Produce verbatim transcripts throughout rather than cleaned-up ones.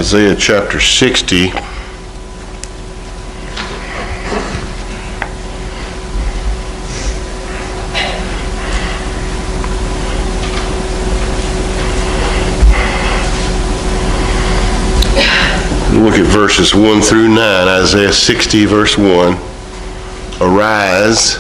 Isaiah chapter sixty. Look at verses one through nine. Isaiah sixty, verse one. Arise,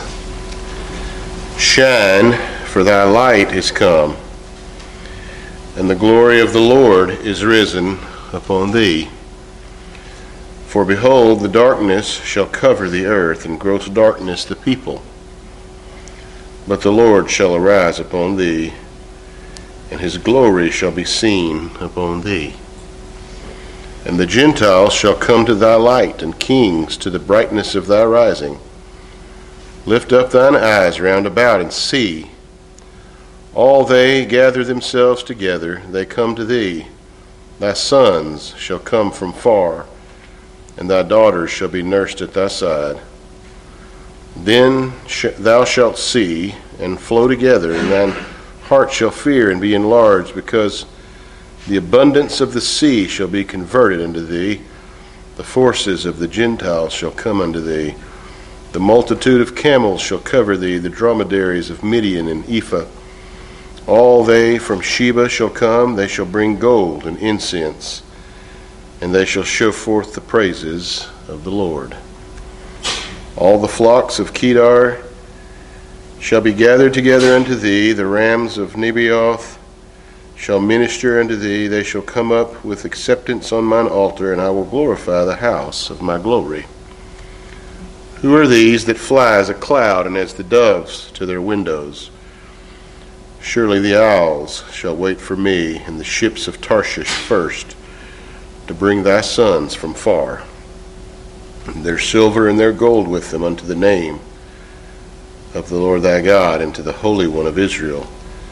shine, for thy light is come, and the glory of the Lord is risen upon thee. For behold, the darkness shall cover the earth, and gross darkness the people. But the Lord shall arise upon thee, and his glory shall be seen upon thee. And the Gentiles shall come to thy light, and kings to the brightness of thy rising. Lift up thine eyes round about, and see. All they gather themselves together, they come to thee. Thy sons shall come from far, and thy daughters shall be nursed at thy side. Then sh- thou shalt see, and flow together, and thine heart shall fear and be enlarged, because the abundance of the sea shall be converted unto thee. The forces of the Gentiles shall come unto thee. The multitude of camels shall cover thee, the dromedaries of Midian and Ephah. All they from Sheba shall come, they shall bring gold and incense, and they shall show forth the praises of the Lord. All the flocks of Kedar shall be gathered together unto thee, the rams of Nebaioth shall minister unto thee, they shall come up with acceptance on mine altar, and I will glorify the house of my glory. Who are these that fly as a cloud, and as the doves to their windows? Surely the owls shall wait for me, and the ships of Tarshish first, to bring thy sons from far, and their silver and their gold with them unto the name of the Lord thy God, and to the Holy One of Israel,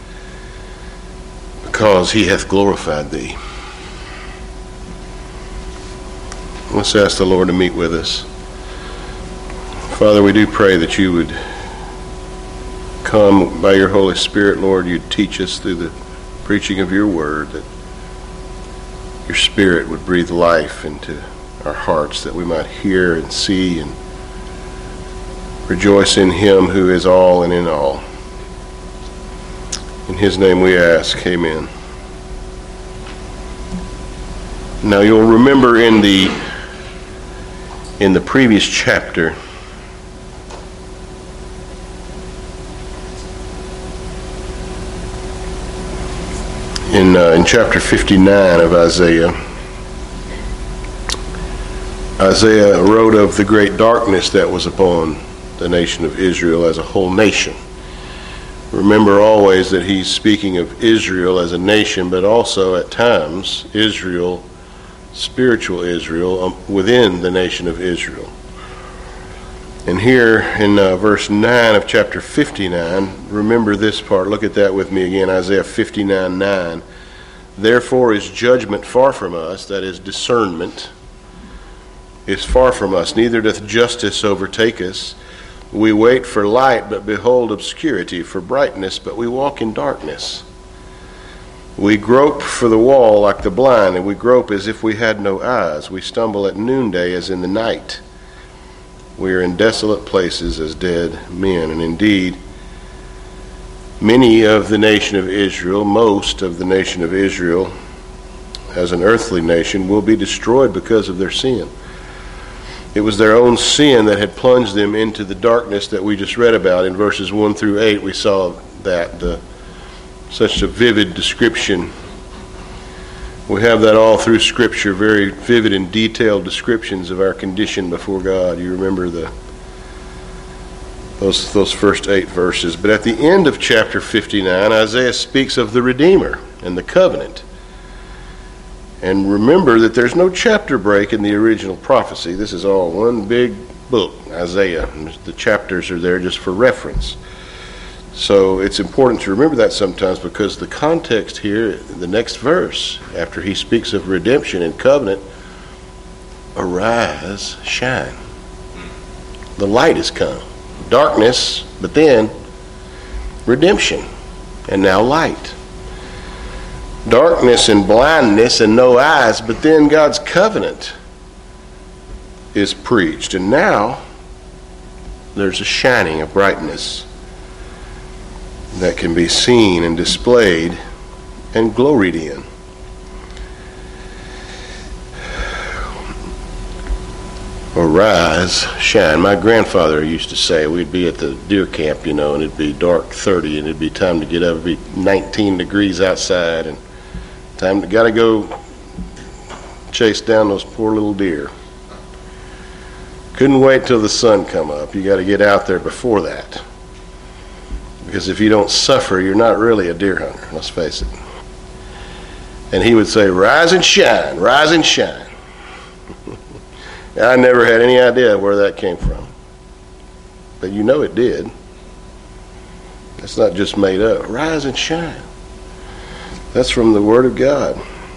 because he hath glorified thee. Let's ask the Lord to meet with us. Father, we do pray that you would come by your Holy Spirit, Lord. You'd teach us through the preaching of your word, that your Spirit would breathe life into our hearts, that we might hear and see and rejoice in him who is all and in all. In his name we ask, amen. Now you'll remember in the in the previous chapter, in uh, in chapter fifty-nine of Isaiah, Isaiah wrote of the great darkness that was upon the nation of Israel as a whole nation. Remember always that he's speaking of Israel as a nation, but also at times Israel, spiritual Israel, um, within the nation of Israel. And here in uh, verse nine of chapter fifty-nine, remember this part. Look at that with me again, Isaiah fifty-nine nine. Therefore is judgment far from us, that is discernment, is far from us, neither doth justice overtake us. We wait for light, but behold obscurity, for brightness, but we walk in darkness. We grope for the wall like the blind, and we grope as if we had no eyes. We stumble at noonday as in the night. We are in desolate places as dead men. And indeed, many of the nation of Israel, most of the nation of Israel, as an earthly nation, will be destroyed because of their sin. It was their own sin that had plunged them into the darkness that we just read about in verses one through eight. We saw that, the, such a vivid description. We have that all through Scripture, very vivid and detailed descriptions of our condition before God. You remember the those those first eight verses. But at the end of chapter fifty-nine, Isaiah speaks of the Redeemer and the covenant. And remember that there's no chapter break in the original prophecy. This is all one big book, Isaiah. And the chapters are there just for reference. So it's important to remember that sometimes, because the context here, the next verse, after he speaks of redemption and covenant, arise, shine. The light has come. Darkness, but then redemption, and now light. darkness and blindness and no eyes, but then God's covenant is preached, and now there's a shining of brightness that can be seen and displayed and gloried in. Arise, shine. My grandfather used to say, we'd be at the deer camp, you know, and it'd be dark thirty, and it'd be time to get up. It'd be nineteen degrees outside, and time to gotta go chase down those poor little deer. Couldn't wait till the sun come up. You got to get out there before that, because if you don't suffer, you're not really a deer hunter. Let's face it. And he would say, "Rise and shine, rise and shine." I never had any idea where that came from, but you know it did. It's not just made up. Rise and shine. That's from the Word of God.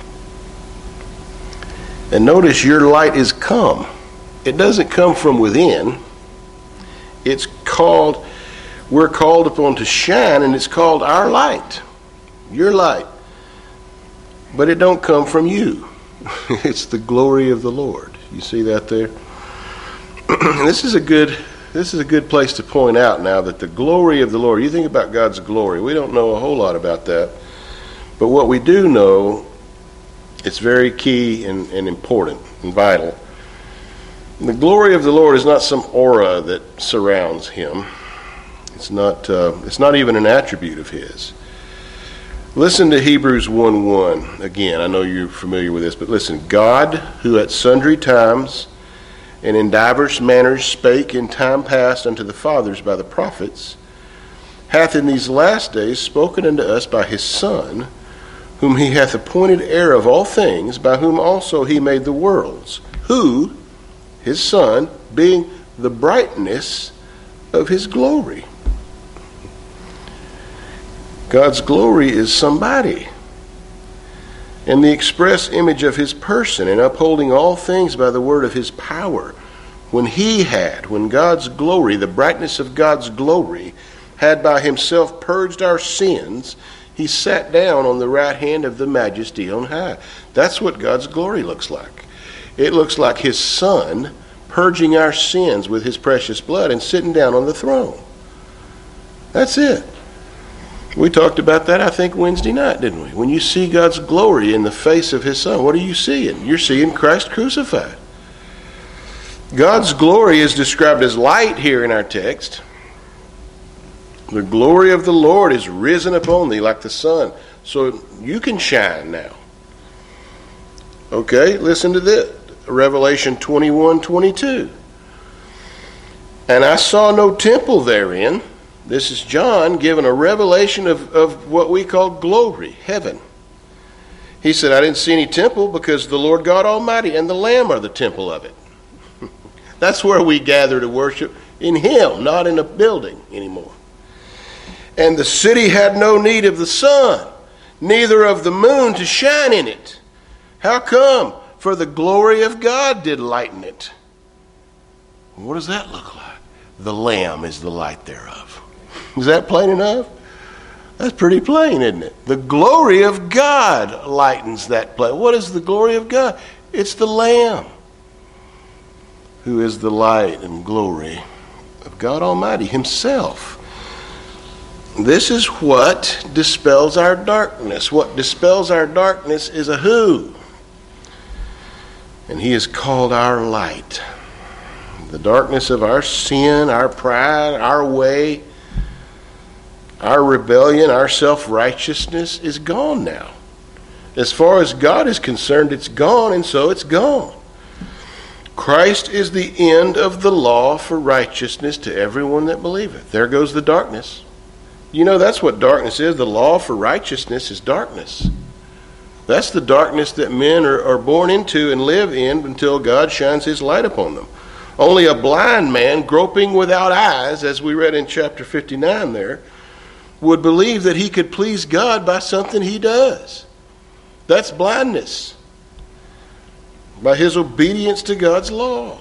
And notice, your light is come. It doesn't come from within. It's called, we're called upon to shine, and it's called our light, your light. But it don't come from you. It's the glory of the Lord. You see that there? This is a good this is a good place to point out now that the glory of the Lord, you think about God's glory, we don't know a whole lot about that. But what we do know, it's very key and, and important and vital. The glory of the Lord is not some aura that surrounds him. It's not uh, it's not even an attribute of his. Listen to Hebrews one one again. I know you're familiar with this, but listen. God, who at sundry times and in divers manners spake in time past unto the fathers by the prophets, hath in these last days spoken unto us by his Son, whom he hath appointed heir of all things, by whom also he made the worlds, who, his Son, being the brightness of his glory. God's glory is somebody, and the express image of his person, and upholding all things by the word of his power. When he had, when God's glory, the brightness of God's glory, had by himself purged our sins, he sat down on the right hand of the majesty on high. That's what God's glory looks like. It looks like his Son purging our sins with his precious blood and sitting down on the throne. That's it. We talked about that, I think, Wednesday night, didn't we? When you see God's glory in the face of his Son, what are you seeing? You're seeing Christ crucified. God's glory is described as light here in our text. The glory of the Lord is risen upon thee like the sun. So you can shine now. Okay, listen to this. Revelation twenty-one twenty-two. And I saw no temple therein. This is John giving a revelation of, of what we call glory, heaven. He said, I didn't see any temple because the Lord God Almighty and the Lamb are the temple of it. That's where we gather to worship, in him, not in a building anymore. And the city had no need of the sun, neither of the moon to shine in it. How come? For the glory of God did lighten it. What does that look like? The Lamb is the light thereof. Is that plain enough? That's pretty plain, isn't it? The glory of God lightens that place. What is the glory of God? It's the Lamb, who is the light and glory of God Almighty himself. This is what dispels our darkness. What dispels our darkness is a who. And he is called our light. The darkness of our sin, our pride, our way, our rebellion, our self-righteousness is gone now. As far as God is concerned, it's gone, and so it's gone. Christ is the end of the law for righteousness to everyone that believeth. There goes the darkness. You know, that's what darkness is. The law for righteousness is darkness. That's the darkness that men are, are born into and live in until God shines his light upon them. Only a blind man groping without eyes, as we read in chapter fifty-nine there, would believe that he could please God by something he does. That's blindness. By his obedience to God's law.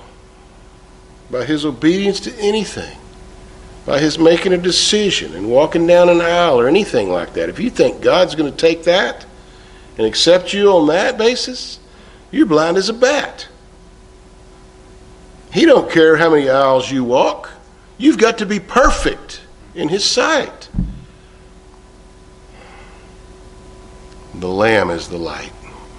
By his obedience to anything. By his making a decision and walking down an aisle or anything like that. If you think God's going to take that and accept you on that basis, you're blind as a bat. He don't care how many aisles you walk. You've got to be perfect in his sight. The Lamb is the light.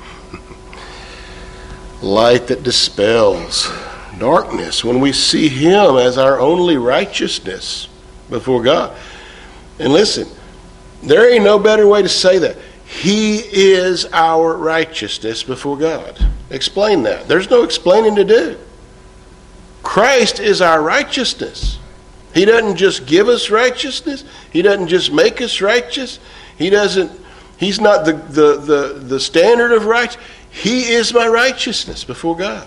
Light that dispels darkness. When we see him as our only righteousness before God. And listen, there ain't no better way to say that. He is our righteousness before God. Explain that. There's no explaining to do. Christ is our righteousness. He doesn't just give us righteousness. He doesn't just make us righteous. He doesn't, he's not the, the, the, the standard of righteousness. He is my righteousness before God.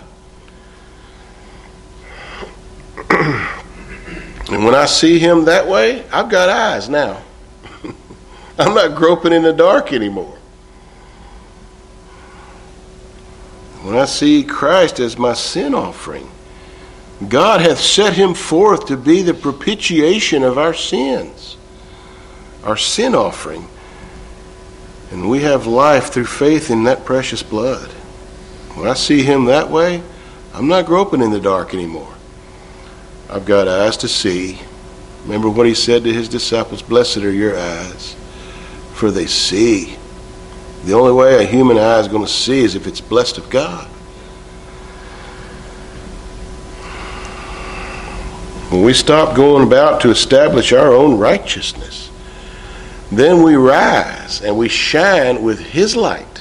And when I see him that way, I've got eyes now. I'm not groping in the dark anymore. When I see Christ as my sin offering, God hath set him forth to be the propitiation of our sins, our sin offering. And we have life through faith in that precious blood. When I see him that way, I'm not groping in the dark anymore. I've got eyes to see. Remember what he said to his disciples, blessed are your eyes, for they see. The only way a human eye is going to see is if it's blessed of God. When we stop going about to establish our own righteousness, then we rise and we shine with his light.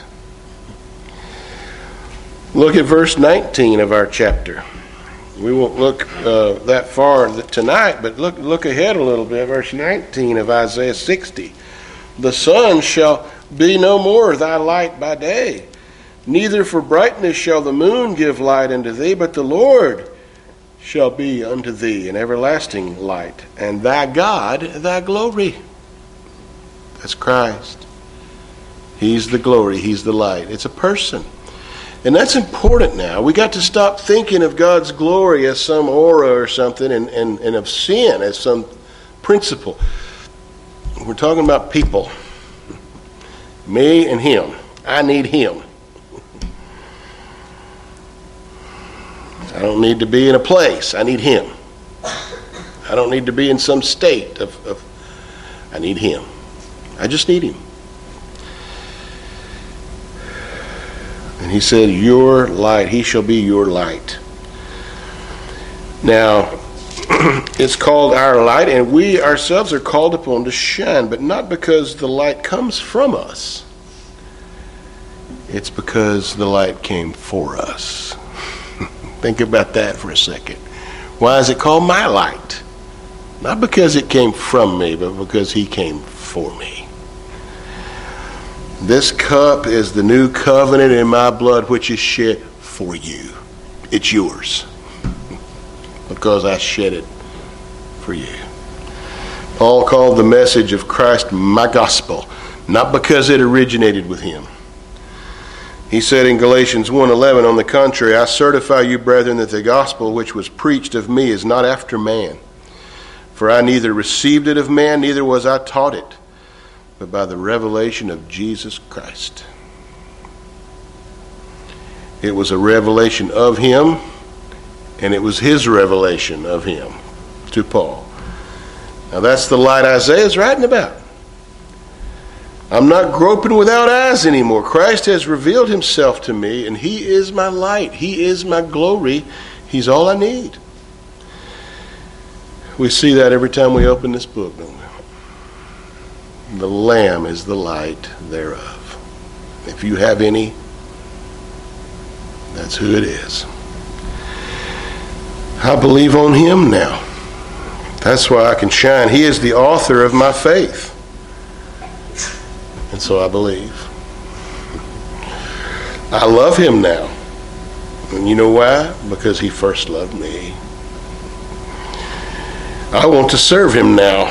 Look at verse nineteen of our chapter. We won't look uh, that far tonight, but look look ahead a little bit. Verse nineteen of Isaiah sixty. The sun shall be no more thy light by day, neither for brightness shall the moon give light unto thee, but the Lord shall be unto thee an everlasting light, and thy God thy glory. That's Christ. He's the glory. He's the light. It's a person. And that's important now. We got to stop thinking of God's glory as some aura or something, and, and, and of sin as some principle. We're talking about people. Me and him. I need him. I don't need to be in a place. I need him. I don't need to be in some state of, of I need him. I just need him. And he said, your light, he shall be your light. Now, it's called our light, and we ourselves are called upon to shine, but not because the light comes from us. It's because the light came for us. Think about that for a second. Why is it called my light? Not because it came from me, but because he came for me. This cup is the new covenant in my blood, which is shed for you. It's yours. Because I shed it for you. Paul called the message of Christ my gospel, not because it originated with him. He said in Galatians one eleven, on the contrary, I certify you, brethren, that the gospel which was preached of me is not after man. For I neither received it of man, neither was I taught it, but by the revelation of Jesus Christ. It was a revelation of him, and it was his revelation of him to Paul. Now that's the light Isaiah's writing about. I'm not groping without eyes anymore. Christ has revealed himself to me, and he is my light. He is my glory. He's all I need. We see that every time we open this book, don't we? The Lamb is the light thereof. If you have any, that's who it is. I believe on him now. That's why I can shine. He is the author of my faith. And so I believe. I love him now. And you know why? Because he first loved me. I want to serve him now.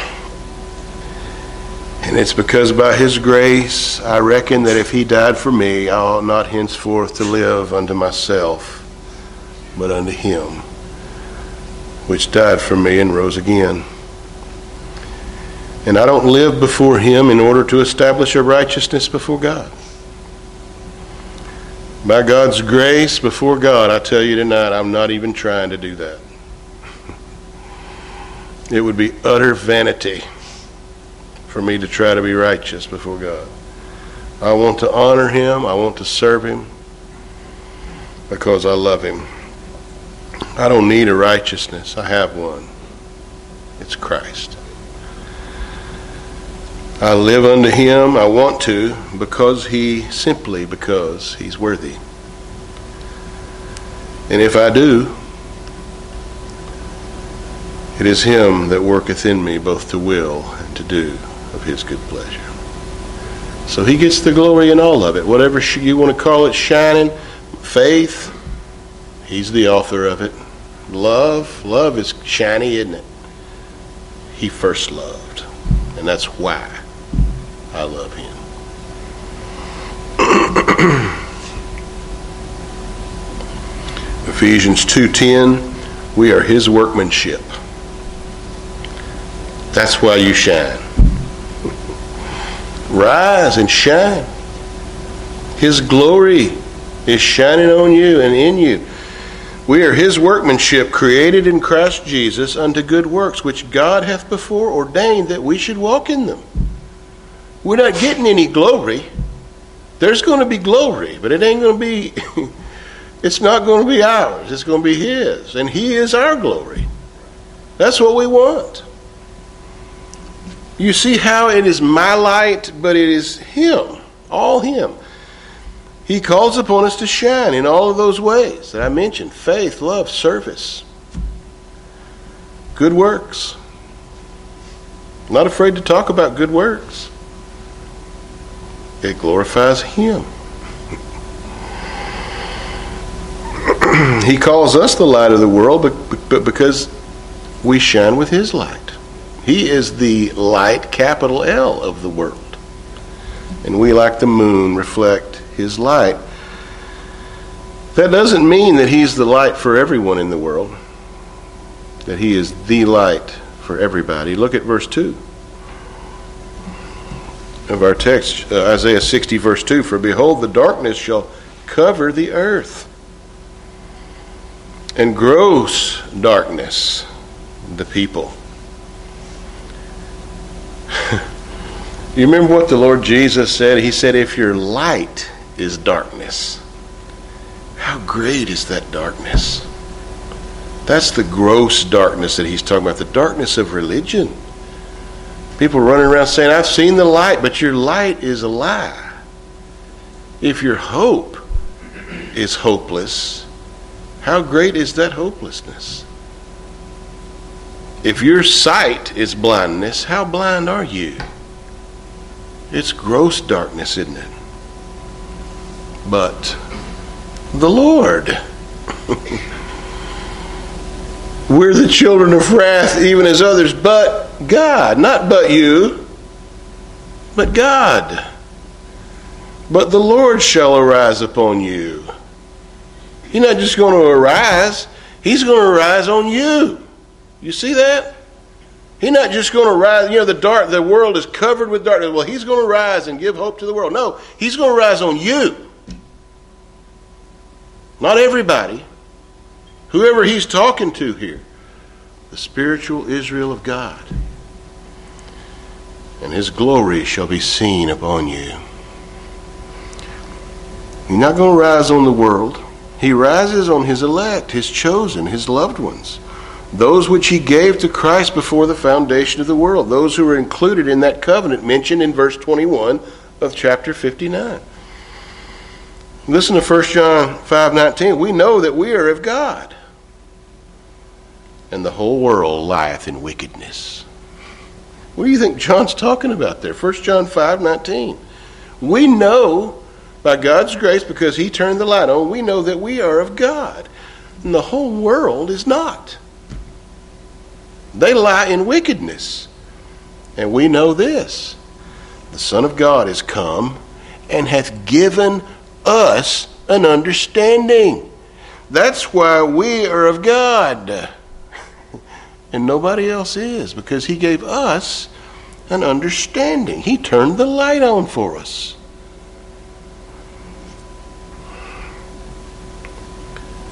And it's because by his grace, I reckon that if he died for me, I ought not henceforth to live unto myself, but unto him, which died for me and rose again. And I don't live before him in order to establish a righteousness before God. By God's grace before God, I tell you tonight, I'm not even trying to do that. It would be utter vanity for me to try to be righteous before God. I want to honor him. I want to serve him because I love him. I don't need a righteousness. I have one. It's Christ. I live unto him. I want to because he, simply because he's worthy. And if I do, it is him that worketh in me both to will and to do of his good pleasure. So he gets the glory in all of it. Whatever you want to call it, shining, faith, he's the author of it. Love, love is shiny, isn't it? He first loved. And that's why I love him. Ephesians two ten, we are his workmanship. That's why you shine. Rise and shine. His glory is shining on you and in you. We are his workmanship, created in Christ Jesus unto good works, which God hath before ordained that we should walk in them. We're not getting any glory. There's going to be glory, but it ain't going to be, it's not going to be ours. It's going to be his. And he is our glory. That's what we want. You see how it is my light, but it is him, all him. He calls upon us to shine in all of those ways that I mentioned: faith, love, service, good works. I'm not afraid to talk about good works. It glorifies him. He calls us the light of the world, but, but because we shine with his light. He is the light, capital L, of the world. And we, like the moon, reflect his light. That doesn't mean that he's the light for everyone in the world, that he is the light for everybody. Look at verse two of our text, uh, Isaiah sixty, verse two. For behold, the darkness shall cover the earth, and gross darkness the people. You remember what the Lord Jesus said? He said, if your light is darkness, how great is that darkness? That's the gross darkness that he's talking about, the darkness of religion. People running around saying, I've seen the light, but your light is a lie. If your hope is hopeless, how great is that hopelessness? If your sight is blindness, how blind are you? It's gross darkness, isn't it? But the Lord. We're the children of wrath, even as others, but God. Not but you, but God. But the Lord shall arise upon you. He's not just going to arise. He's going to arise on you. You see that? He's not just going to rise, you know, the dark, the world is covered with darkness. Well, he's going to rise and give hope to the world. No, he's going to rise on you. Not everybody. Whoever he's talking to here. The spiritual Israel of God. And his glory shall be seen upon you. He's not going to rise on the world. He rises on his elect, his chosen, his loved ones. Those which he gave to Christ before the foundation of the world. Those who were included in that covenant mentioned in verse twenty-one of chapter fifty-nine. Listen to First John five nineteen. We know that we are of God, and the whole world lieth in wickedness. What do you think John's talking about there? First John five nineteen. We know by God's grace, because he turned the light on, we know that we are of God, and the whole world is not. They lie in wickedness. And we know this: the Son of God is come and hath given us an understanding. That's why we are of God. And nobody else is, because he gave us an understanding. He turned the light on for us.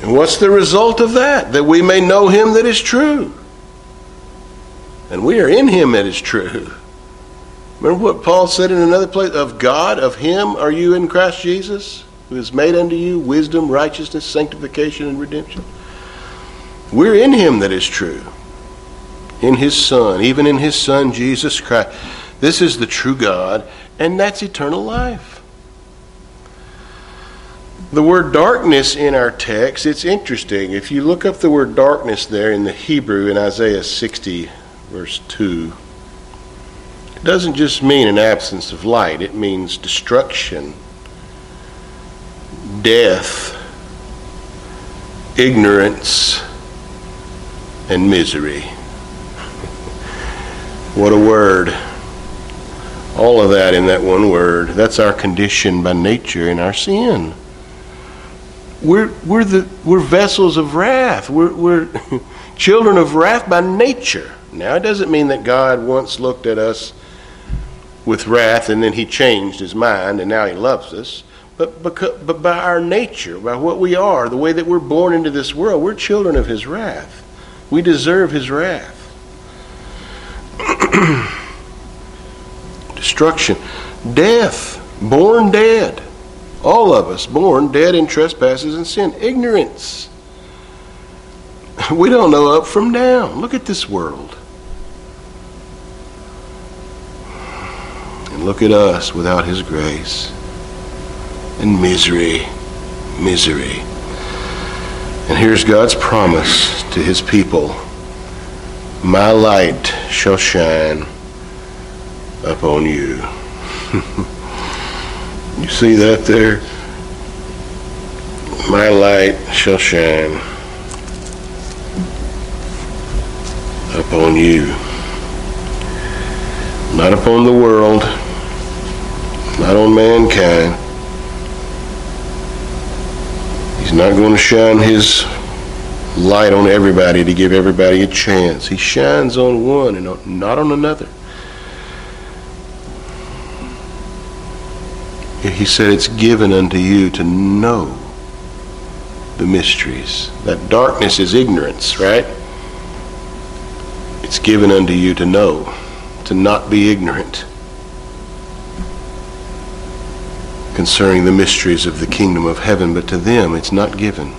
And what's the result of that? That we may know him that is true. And we are in him that is true. Remember what Paul said in another place? Of God, of him are you in Christ Jesus, who has made unto you wisdom, righteousness, sanctification, and redemption. We're in him that is true. In his Son, even in his Son, Jesus Christ. This is the true God, and that's eternal life. The word darkness in our text, it's interesting. If you look up the word darkness there in the Hebrew in Isaiah sixty, verse two, it doesn't just mean an absence of light. It means destruction, death, ignorance, and misery. What a word. All of that in that one word. That's our condition by nature in our sin. We're we're the we're vessels of wrath. We're we're children of wrath by nature. Now, it doesn't mean that God once looked at us with wrath and then he changed his mind and now he loves us. But because, but by our nature, by what we are, the way that we're born into this world, we're children of his wrath. We deserve his wrath. Destruction, death, born dead. All of us born dead in trespasses and sin. Ignorance. We don't know up from down. Look at this world. And look at us without his grace. And misery, misery. And here's God's promise to his people. My light shall shine upon you. You see that there? My light shall shine upon you. Not upon the world, not on mankind. He's not going to shine his light on everybody to give everybody a chance. He shines on one and not on another. He said it's given unto you to know the mysteries. That darkness is ignorance, right? It's given unto you to know, to not be ignorant concerning the mysteries of the kingdom of heaven, but to them it's not given.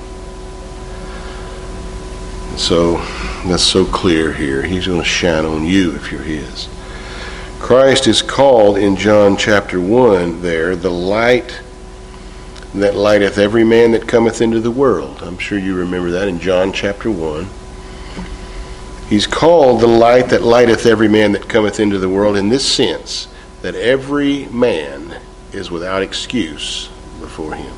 So that's so clear here. He's going to shine on you if you're his. Christ is called in John chapter one there, the light that lighteth every man that cometh into the world. I'm sure you remember that in John chapter one. He's called the light that lighteth every man that cometh into the world in this sense, that every man is without excuse before him.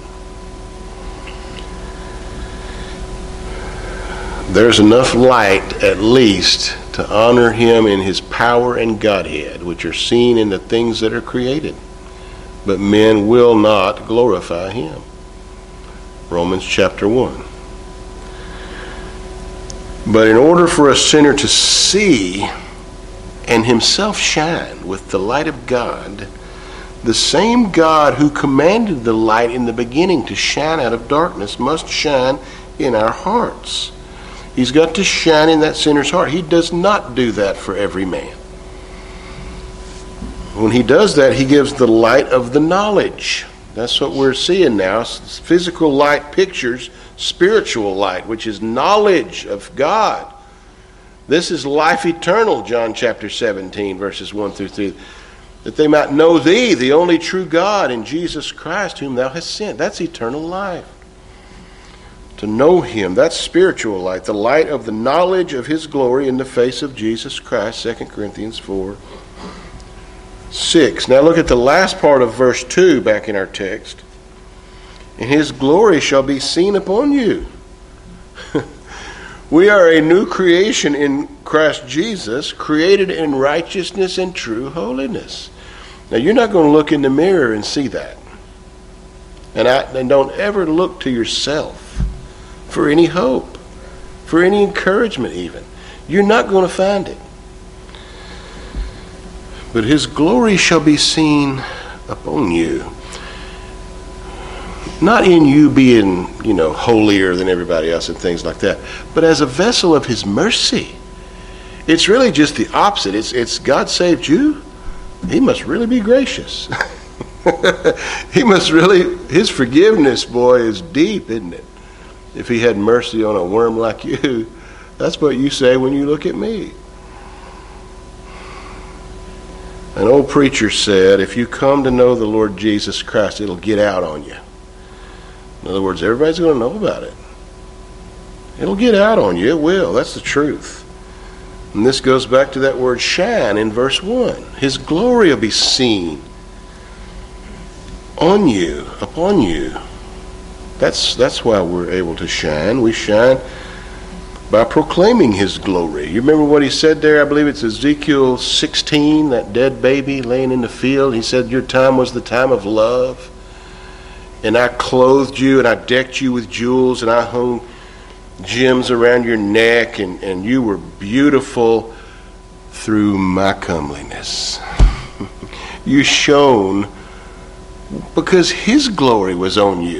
There's enough light, at least, to honor him in his power and Godhead, which are seen in the things that are created. But men will not glorify him. Romans chapter one. But in order for a sinner to see and himself shine with the light of God, the same God who commanded the light in the beginning to shine out of darkness must shine in our hearts. He's got to shine in that sinner's heart. He does not do that for every man. When he does that, he gives the light of the knowledge. That's what we're seeing now. Physical light pictures spiritual light, which is knowledge of God. This is life eternal, John chapter seventeen, verses one through three. That they might know thee, the only true God, and Jesus Christ, whom thou hast sent. That's eternal life. To know him, that's spiritual light, the light of the knowledge of his glory in the face of Jesus Christ, Second Corinthians four six. Now look at the last part of verse two back in our text. And his glory shall be seen upon you. We are a new creation in Christ Jesus, created in righteousness and true holiness. Now you're not going to look in the mirror and see that. And, I, and don't ever look to yourself for any hope, for any encouragement even. You're not going to find it. But his glory shall be seen upon you. Not in you being, you know, holier than everybody else and things like that, but as a vessel of his mercy. It's really just the opposite. It's, it's God saved you. He must really be gracious. He must really, his forgiveness, boy, is deep, isn't it? If he had mercy on a worm like you, that's what you say when you look at me. An old preacher said, if you come to know the Lord Jesus Christ, it'll get out on you. In other words, everybody's going to know about it. It'll get out on you. It will. That's the truth. And this goes back to that word shine in verse one. His glory will be seen on you, upon you. That's, that's why we're able to shine. We shine by proclaiming his glory. You remember what he said there? I believe it's Ezekiel sixteen, that dead baby laying in the field. He said, your time was the time of love. And I clothed you and I decked you with jewels and I hung gems around your neck, and, and you were beautiful through my comeliness. You shone because his glory was on you.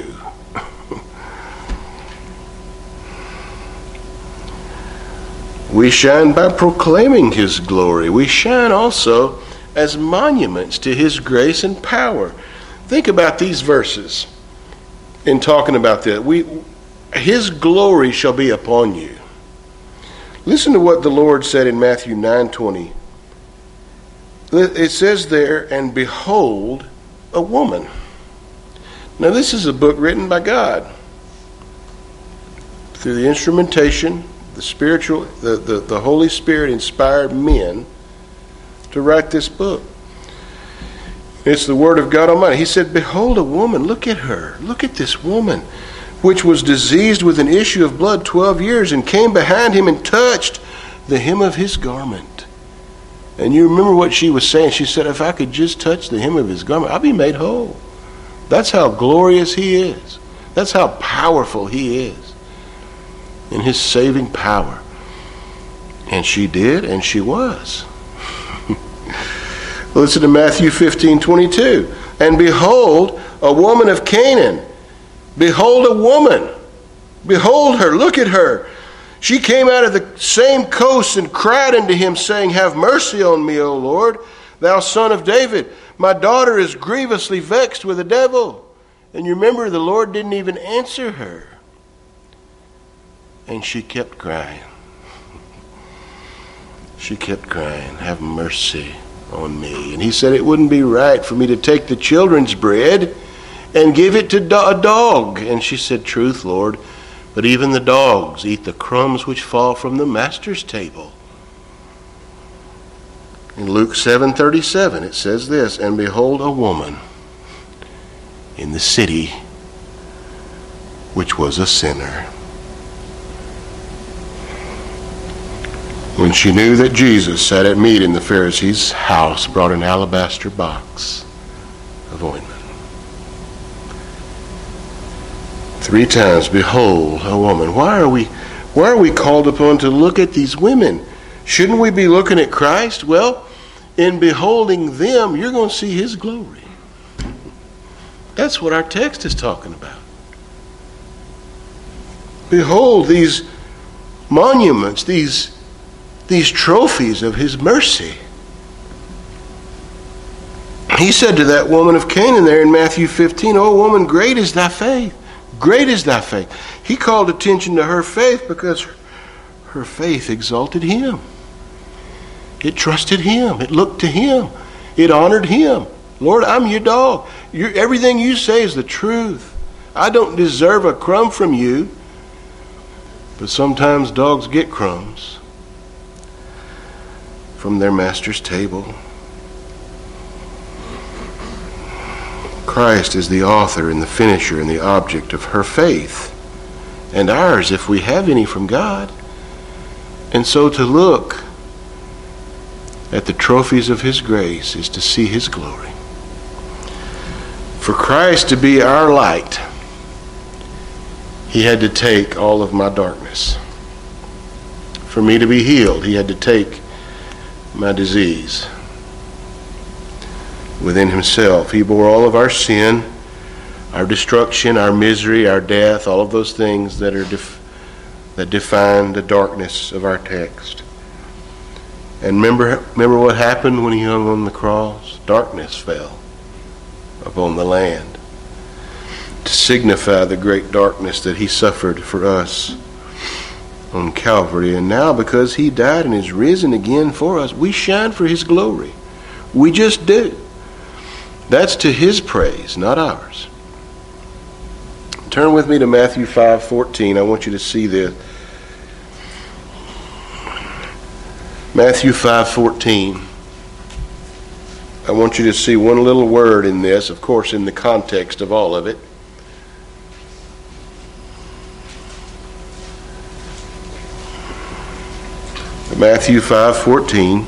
We shine by proclaiming his glory. We shine also as monuments to his grace and power. Think about these verses in talking about that. We, his glory shall be upon you. Listen to what the Lord said in Matthew nine twenty. It says there, and behold, a woman. Now this is a book written by God through the instrumentation, the spiritual, the, the, the Holy Spirit inspired men to write this book. It's the word of God Almighty. He said, behold a woman, look at her, look at this woman, which was diseased with an issue of blood twelve years, and came behind him and touched the hem of his garment. And you remember what she was saying. She said, if I could just touch the hem of his garment, I'll be made whole. That's how glorious he is. That's how powerful he is in his saving power. And she did, and she was. Listen to Matthew fifteen twenty-two. And behold, a woman of Canaan. Behold a woman. Behold her. Look at her. She came out of the same coast and cried unto him, saying, have mercy on me, O Lord, thou son of David. My daughter is grievously vexed with a devil. And you remember, the Lord didn't even answer her. And she kept crying. She kept crying, have mercy on me. And he said it wouldn't be right for me to take the children's bread and give it to a dog. And she said, truth, Lord, but even the dogs eat the crumbs which fall from the master's table. In Luke seven thirty-seven it says this, and behold a woman in the city which was a sinner. When she knew that Jesus sat at meat in the Pharisee's house, brought an alabaster box of ointment. Three times, behold, a woman. Why are we, why are we called upon to look at these women? Shouldn't we be looking at Christ? Well, in beholding them, you're going to see his glory. That's what our text is talking about. Behold these monuments, these These trophies of his mercy. He said to that woman of Canaan there in Matthew fifteen, O woman, great is thy faith. Great is thy faith. He called attention to her faith because her faith exalted him. It trusted him. It looked to him. It honored him. Lord, I'm your dog. You're, everything you say is the truth. I don't deserve a crumb from you. But sometimes dogs get crumbs from their master's table. Christ is the author and the finisher and the object of her faith, and ours if we have any from God. And so to look at the trophies of his grace is to see his glory. For Christ to be our light, he had to take all of my darkness. For me to be healed, he had to take my disease. Within himself, he bore all of our sin, our destruction, our misery, our death, all of those things that are def- that define the darkness of our text. And remember, remember what happened when he hung on the cross? Darkness fell upon the land to signify the great darkness that he suffered for us on Calvary. And now, because he died and is risen again for us, we shine for his glory. We just do. That's to his praise, not ours. Turn with me to Matthew five fourteen. I want you to see this. Matthew five fourteen. I want you to see one little word in this, of course, in the context of all of it. Matthew five fourteen.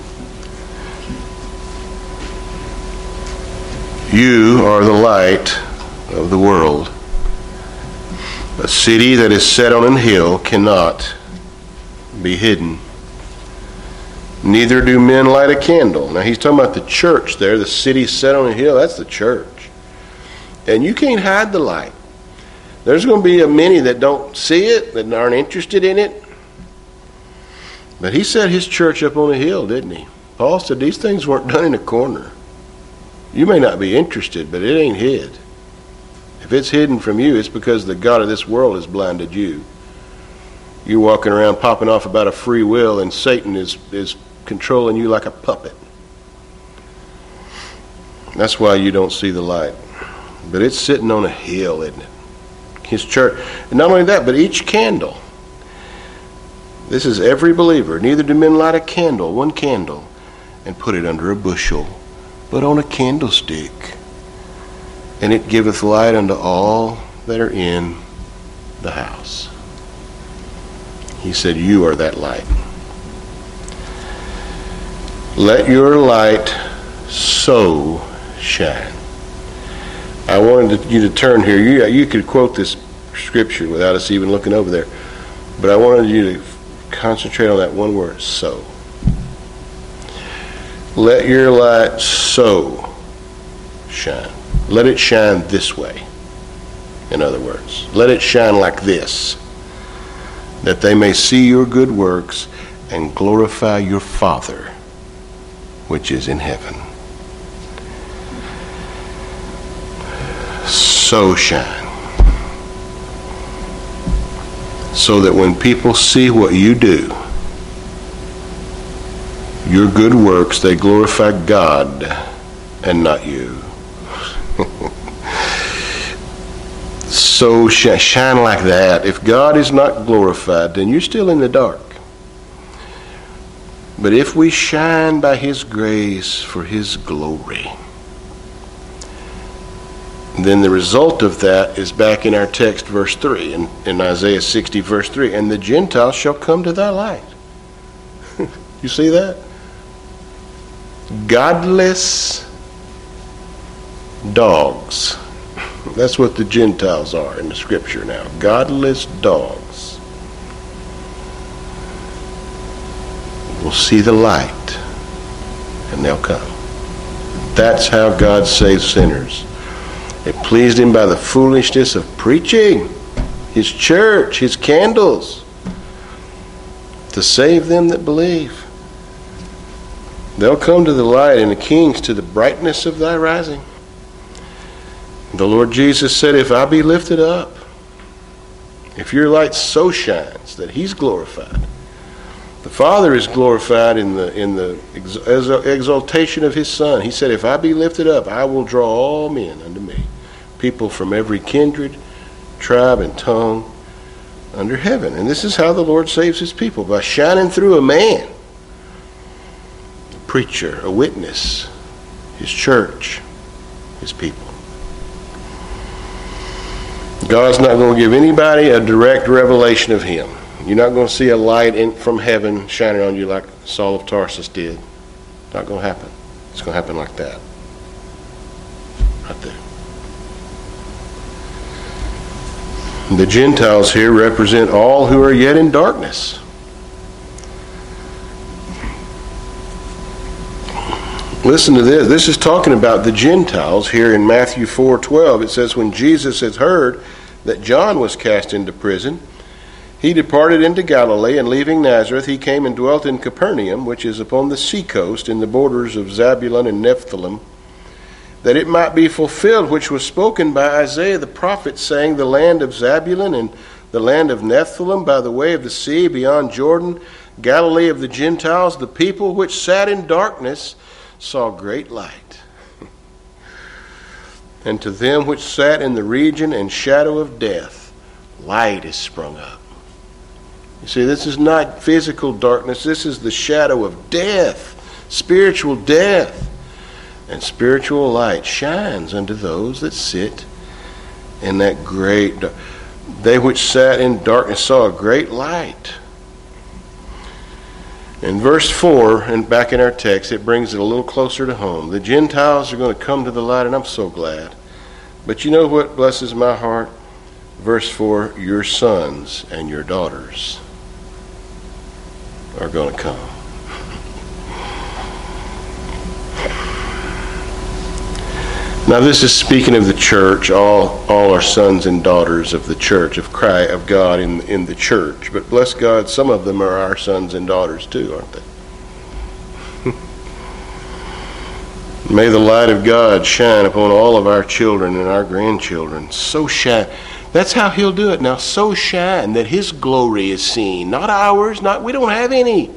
You are the light of the world. A city that is set on a hill cannot be hidden. Neither do men light a candle. Now he's talking about the church there, the city set on a hill. That's the church. And you can't hide the light. There's going to be a many that don't see it, that aren't interested in it. But he set his church up on a hill, didn't he? Paul said these things weren't done in a corner. You may not be interested, but it ain't hid. If it's hidden from you, it's because the God of this world has blinded you. You're walking around popping off about a free will, and Satan is, is controlling you like a puppet. That's why you don't see the light. But it's sitting on a hill, isn't it? His church. And not only that, but each candle. This is every believer. Neither do men light a candle, one candle, and put it under a bushel, but on a candlestick. And it giveth light unto all that are in the house. He said, you are that light. Let your light so shine. I wanted you to turn here. You, you could quote this scripture without us even looking over there. But I wanted you to concentrate on that one word, so. Let your light so shine. Let it shine this way. In other words, let it shine like this, that they may see your good works and glorify your Father which is in heaven. So shine. So that when people see what you do, your good works, they glorify God and not you. So sh- shine like that. If God is not glorified, then you're still in the dark. But if we shine by his grace for his glory, then the result of that is back in our text, verse three, in, in Isaiah sixty, verse three, and the Gentiles shall come to thy light. You see that? Godless dogs. That's what the Gentiles are in the scripture now. Godless dogs will see the light and they'll come. That's how God saves sinners. It pleased him by the foolishness of preaching, his church, his candles, to save them that believe. They'll come to the light, and the kings to the brightness of thy rising. The Lord Jesus said, if I be lifted up, if your light so shines that he's glorified, the Father is glorified in the in the exaltation of his Son. He said, if I be lifted up, I will draw all men unto me, people from every kindred, tribe, and tongue under heaven. And this is how the Lord saves his people, by shining through a man, a preacher, a witness, his church, his people. God's not going to give anybody a direct revelation of him. You're not going to see a light in, from heaven shining on you like Saul of Tarsus did. Not going to happen. It's going to happen like that. Right there. The Gentiles here represent all who are yet in darkness. Listen to this. This is talking about the Gentiles here in Matthew four twelve. It says, when Jesus had heard that John was cast into prison, he departed into Galilee, and leaving Nazareth, he came and dwelt in Capernaum, which is upon the seacoast in the borders of Zabulon and Nephthalim, that it might be fulfilled which was spoken by Isaiah the prophet, saying, the land of Zabulon and the land of Nephthalim by the way of the sea beyond Jordan, Galilee of the Gentiles, the people which sat in darkness saw great light. And to them which sat in the region and shadow of death, light is sprung up. You see, this is not physical darkness. This is the shadow of death, spiritual death. And spiritual light shines unto those that sit in that great... They which sat in darkness saw a great light. In verse four, and back in our text, it brings it a little closer to home. The Gentiles are going to come to the light, and I'm so glad. But you know what blesses my heart? Verse four, your sons and your daughters are going to come. Now this is speaking of the church, all all are sons and daughters of the church, of Christ, of God in, in the church. But bless God, some of them are our sons and daughters too, aren't they? May the light of God shine upon all of our children and our grandchildren. So shine. That's how he'll do it now. So shine that his glory is seen. Not ours, not we don't have any.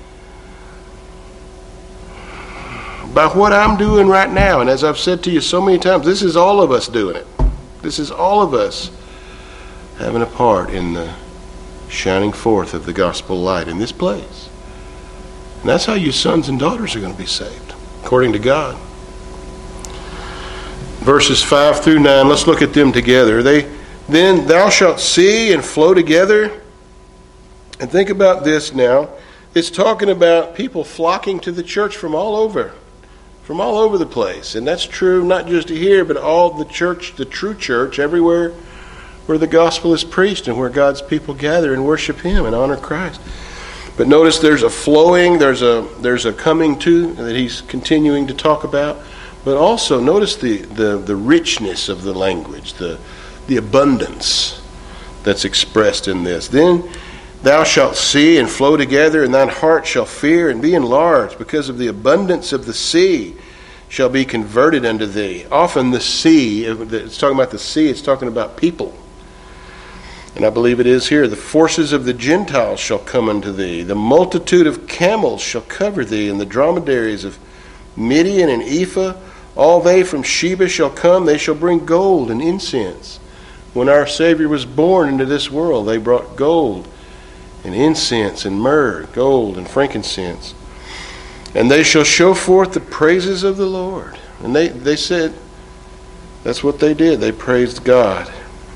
By what I'm doing right now, and as I've said to you so many times, this is all of us doing it. This is all of us having a part in the shining forth of the gospel light in this place. And that's how your sons and daughters are going to be saved, according to God. Verses five through nine, let's look at them together. They, then thou shalt see and flow together. And think about this now. It's talking about people flocking to the church from all over. From all over the place. And that's true not just here, but all the church, the true church, everywhere where the gospel is preached and where God's people gather and worship him and honor Christ. But notice there's a flowing, there's a there's a coming to that he's continuing to talk about. But also notice the, the, the richness of the language, the, the abundance that's expressed in this. Then thou shalt see and flow together, and thine heart shall fear and be enlarged, because of the abundance of the sea shall be converted unto thee. Often the sea, it's talking about the sea, it's talking about people. And I believe it is here. The forces of the Gentiles shall come unto thee. The multitude of camels shall cover thee, and the dromedaries of Midian and Ephah. All they from Sheba shall come. They shall bring gold and incense. When our Savior was born into this world, they brought gold and incense and myrrh, gold and frankincense. And they shall show forth the praises of the Lord. And they, they said, that's what they did. They praised God.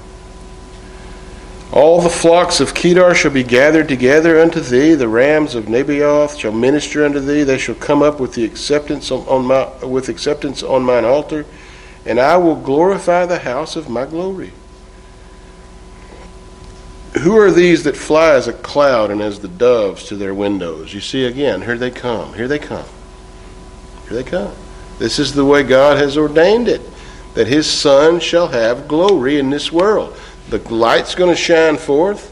All the flocks of Kedar shall be gathered together unto thee. The rams of Nebaioth shall minister unto thee. They shall come up with the acceptance on, on my with acceptance on mine altar, and I will glorify the house of my glory. Who are these that fly as a cloud and as the doves to their windows? You see again, here they come, here they come, here they come. This is the way God has ordained it, that his Son shall have glory in this world. The light's going to shine forth,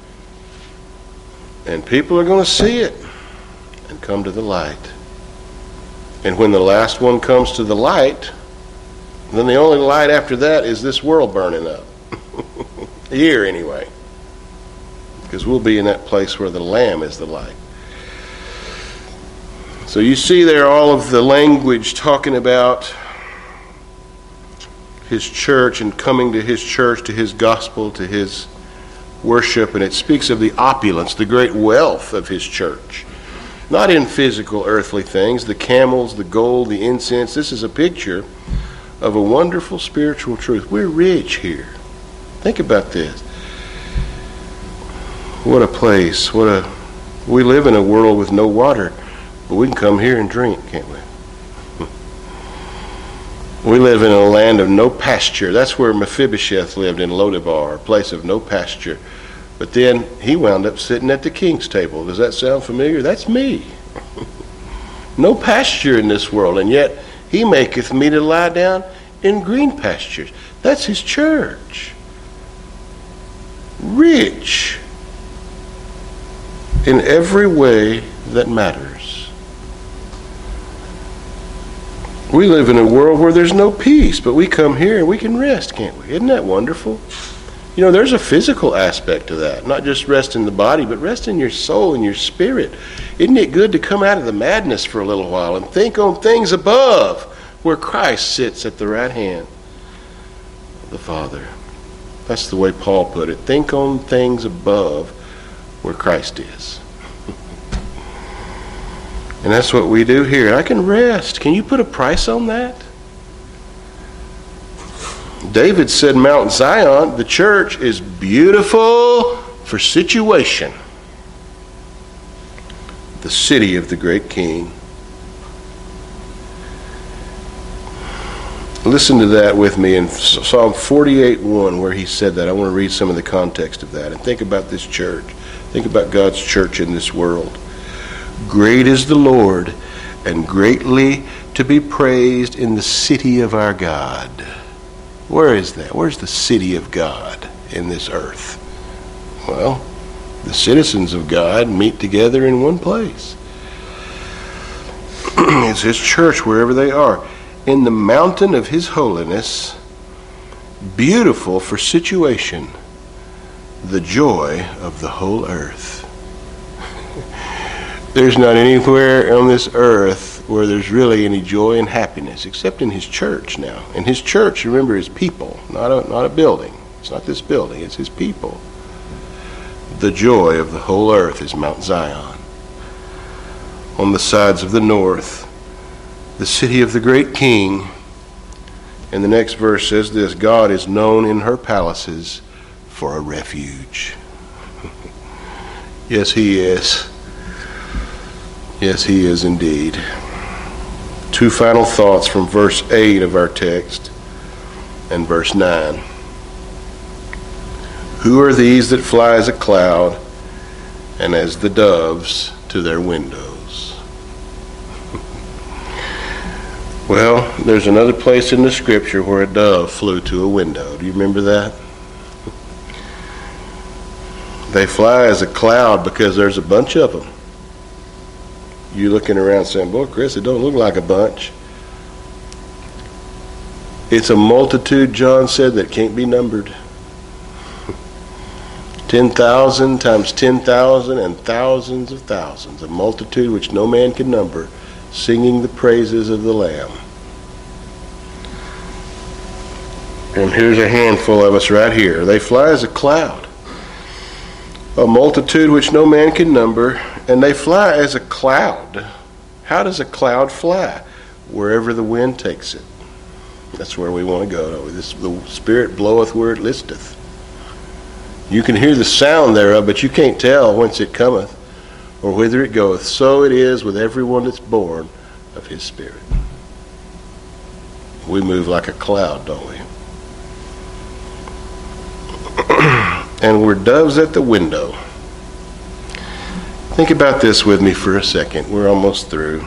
and people are going to see it and come to the light. And when the last one comes to the light, then the only light after that is this world burning up. Here anyway. Because we'll be in that place where the Lamb is the light. So you see there all of the language talking about his church and coming to his church, to his gospel, to his worship. And it speaks of the opulence, the great wealth of his church. Not in physical earthly things, the camels, the gold, the incense. This is a picture of a wonderful spiritual truth. We're rich here. Think about this. What a place. What a we live in a world with no water, but we can come here and drink, can't we? We live in a land of no pasture. That's where Mephibosheth lived, in Lodebar, a place of no pasture. But then he wound up sitting at the king's table. Does that sound familiar? That's me. no pasture in this world, and yet he maketh me to lie down in green pastures. That's his church. Rich in every way that matters. We live in a world where there's no peace, but we come here and we can rest, can't we? Isn't that wonderful? You know, there's a physical aspect to that. Not just rest in the body, but rest in your soul and your spirit. Isn't it good to come out of the madness for a little while and think on things above, where Christ sits at the right hand of the Father? That's the way Paul put it. Think on things above where Christ is. And that's what we do here. I can rest. Can you put a price on that? David said Mount Zion, the church, is beautiful for situation. The city of the great king. Listen to that with me in Psalm forty-eight one, where he said that. I want to read some of the context of that and think about this church. Think about God's church in this world. Great is the Lord, and greatly to be praised in the city of our God. Where is that? Where's the city of God in this earth? Well, the citizens of God meet together in one place. It's his church wherever they are. In the mountain of his holiness, beautiful for situation, the joy of the whole earth. There's not anywhere on this earth where there's really any joy and happiness, except in his church now. And his church, remember, is people, not a, not a building. It's not this building, it's his people. The joy of the whole earth is Mount Zion. On the sides of the north, the city of the great king. And the next verse says this: God is known in her palaces for a refuge. Yes, he is. Yes, he is indeed. Two final thoughts from verse eight of our text and verse nine. Who are these that fly as a cloud and as the doves to their windows? Well, there's another place in the scripture where a dove flew to a window. Do you remember that? They fly as a cloud because there's a bunch of them. You looking around saying, boy, Chris, it don't look like a bunch. It's a multitude, John said, that can't be numbered. ten thousand times ten thousand and thousands of thousands. A multitude which no man can number, singing the praises of the Lamb. And here's a handful of us right here. They fly as a cloud. A multitude which no man can number, and they fly as a cloud. How does a cloud fly? Wherever the wind takes it. That's where we want to go. This, the Spirit bloweth where it listeth. You can hear the sound thereof, but you can't tell whence it cometh or whither it goeth. So it is with everyone that's born of his Spirit. We move like a cloud, don't we? And we're doves at the window. Think about this with me for a second. We're almost through.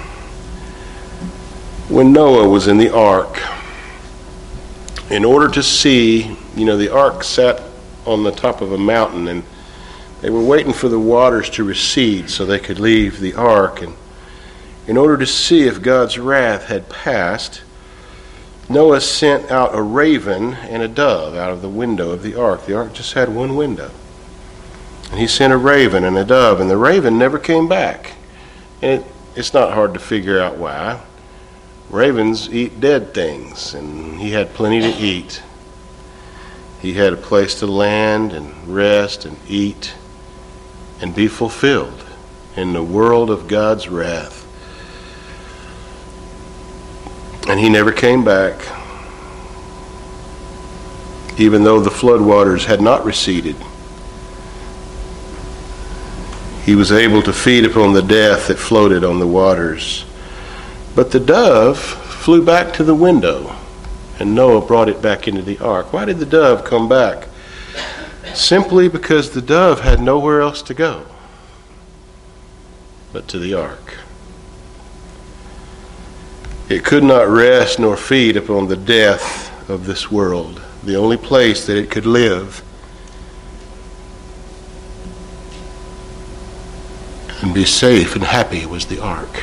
When Noah was in the ark, in order to see, you know, the ark sat on the top of a mountain, and they were waiting for the waters to recede so they could leave the ark. And in order to see if God's wrath had passed, Noah sent out a raven and a dove out of the window of the ark. The ark just had one window. And he sent a raven and a dove, and the raven never came back. And it, it's not hard to figure out why. Ravens eat dead things, and he had plenty to eat. He had a place to land and rest and eat and be fulfilled in the world of God's wrath. And he never came back, even though the floodwaters had not receded. He was able to feed upon the death that floated on the waters. But the dove flew back to the window, and Noah brought it back into the ark. Why did the dove come back? Simply because the dove had nowhere else to go but to the ark. It could not rest nor feed upon the death of this world. The only place that it could live and be safe and happy was the ark.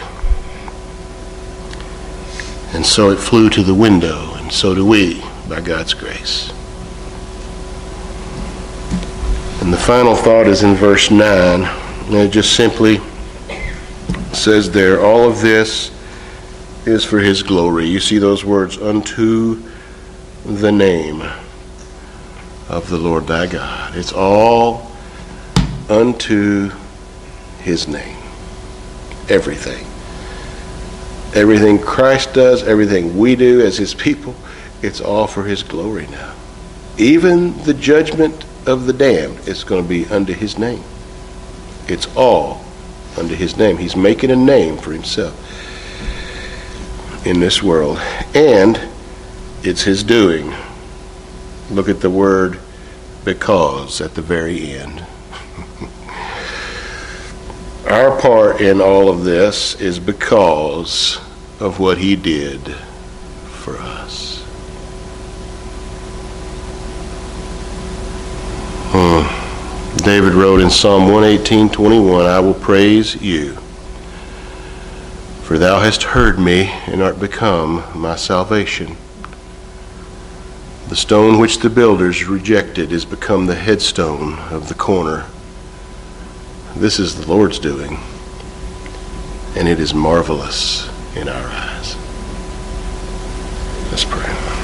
And so it flew to the window, and so do we, by God's grace. And the final thought is in verse nine, and it just simply says there, all of this is for his glory. You see those words, unto the name of the Lord thy God. It's all unto his name. Everything. Everything Christ does, everything we do as his people, it's all for his glory now. Even the judgment of the damned is going to be unto his name. It's all unto his name. He's making a name for himself in this world. And it's his doing. Look at the word because at the very end. Our part in all of this is because of what he did for us. Hmm. David wrote in Psalm one eighteen twenty-one, I will praise you, for thou hast heard me and art become my salvation. The stone which the builders rejected is become the headstone of the corner. This is the Lord's doing, and it is marvelous in our eyes. Let's pray.